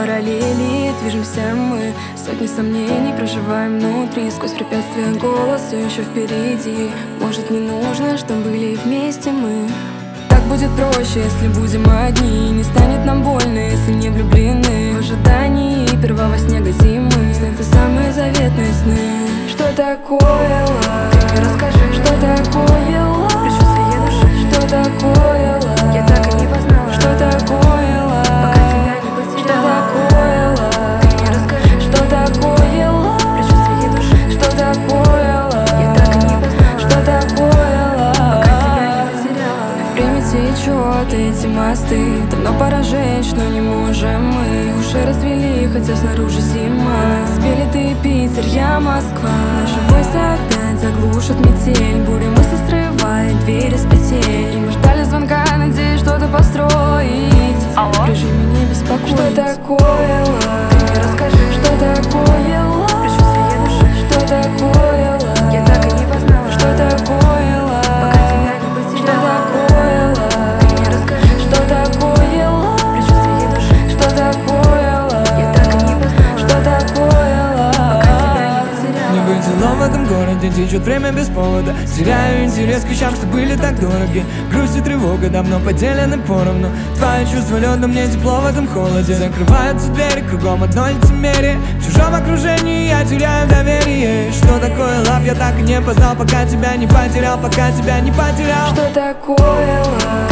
параллели, движемся мы. Сотни сомнений проживаем внутри. Сквозь препятствия голос все еще впереди. Может, не нужно, чтобы были вместе мы. Так будет проще, если будем одни. Не станет нам больно, если не влюблены. В ожидании первого снега зимы снятся самые заветные сны. Что такое лав? Расскажи, что такое лав? Предчувствие души. Что такое лав? Я так и не познала. Что такое лав? Пока тебя не потеряла. Что такое лав? Ты мне расскажи, что такое лав? Предчувствие души. Что такое лав? Я так и не познала. Что такое лав? Пока тебя не потеряла. Время течет, эти мосты. Давно пора жечь, но не можем мы. Уши развели, хотя снаружи зима. Спели ты Питер, я Москва. Наши войсы опять заглушат метель. Буря мысли срывает двери с петель. И мы ждали звонка, надеясь что-то построить. Алло? Режиме не беспокоить. Что такое лав? Ты мне расскажи, что такое лав? Предчувствие души. Что такое лав? Я так и не познала. Что такое лав? Пока тебя не потеряла. Что такое лав? Ты мне расскажи, что такое лав? Предчувствие души. Что такое лав? Я так и не познала. Что такое лав? Пока тебя не потеряла. Не быть злом в этом городе, течет время без повода. Теряю интерес к вещам, что были так дороги. Грусть и тревога давно поделены поровну. Твое чувство лёда, мне тепло в этом холоде. Закрываются двери, кругом одно лицемерие. В чужом окружении я теряю доверие. Что такое лав, я так и не познал, пока тебя не потерял. Пока тебя не потерял. Что такое лав?